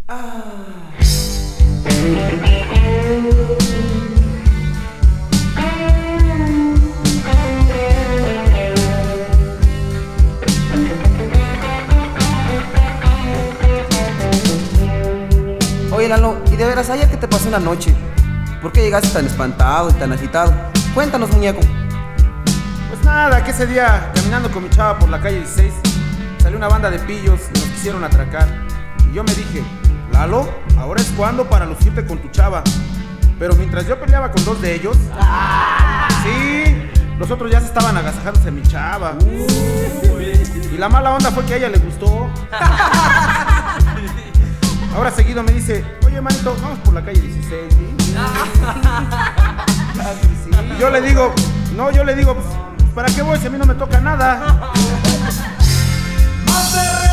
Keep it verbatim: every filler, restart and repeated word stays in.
Ah. Oye, Lalo, ¿y de veras ayer qué te pasó en la noche? ¿Por qué llegaste tan espantado y tan agitado? Cuéntanos, muñeco. Pues nada, que ese día, caminando con mi chava por la calle dieciséis, salió una banda de pillos y nos quisieron atracar. Y yo me dije, Lalo, ahora es cuando para lucirte con tu chava. Pero mientras yo peleaba con dos de ellos, sí, los otros ya se estaban agasajándose a mi chava. Y la mala onda fue que a ella le gustó. Ahora seguido me dice, oye, manito, vamos por la calle dieciséis, ¿sí? Y yo le digo, no, yo le digo, pues, ¿para qué voy si a mí no me toca nada?